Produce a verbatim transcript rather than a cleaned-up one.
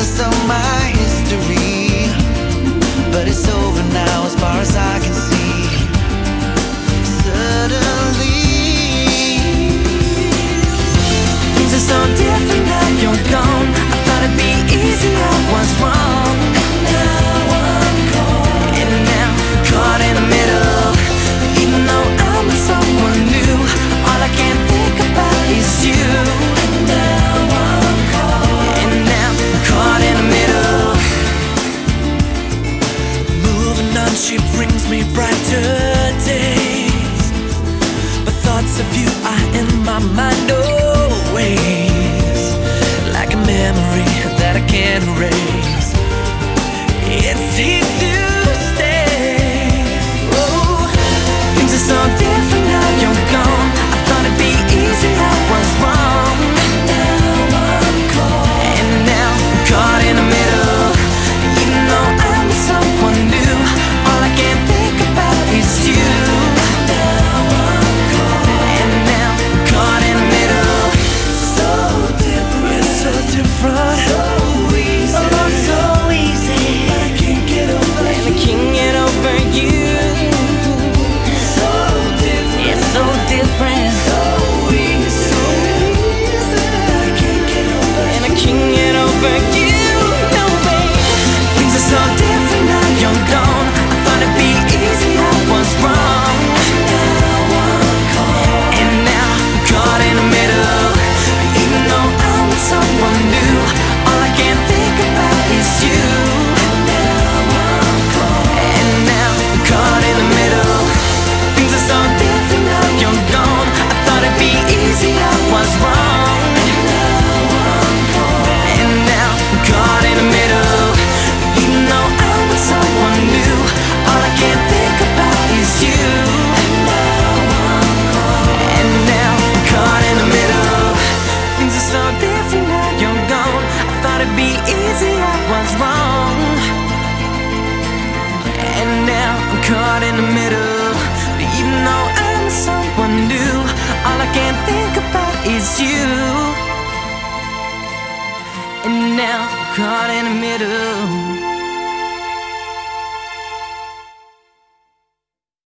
endless of my history, but it's over now as far as I can see. Suddenly things are so different now you're gone. I thought it'd be easier, what's wrong? Now I'm gone, and now caught in the middle. Even though I'm with someone new, all I can think about is you. Now I'm caught, and now caught in the middle. Moving on, she brings me brighter days, but thoughts of you are in my mind always, like a memory that I can't erase. It's here to stay. Oh, things are so different now you're gone. I thought it'd be easier, what's wrong? Now I'm caught, and now caught in the middle. Even though I'm with someone new, all I can think about is you. Now I'm caught, and now caught in the middle. So different, it's so different, so easy, oh so easy. But I can't get over, and I can't get over you. So different, it's so different, so easy, so easy. But I can't get over, and I can't get over you. No way. Things are so different now you're gone. I thought it'd be easier, what's wrong? Now I'm caught, and now I'm caught in the middle. Even though I'm with someone new, all I can think about is you. Now I'm caught, and now I'm caught in the middle. Things are so different now you're gone. I thought it'd be easier, what's wrong? Now I'm caught, and now I'm caught in the middle. Even though I'm with someone new, all I can think about is you. Now I'm caught, and now I'm caught in the middle. Things are so different now you're gone. I thought it'd be easier, what's wrong? And now I'm caught in the middle. But even though I'm with someone new, all I can think about is you. And now I'm caught in the middle.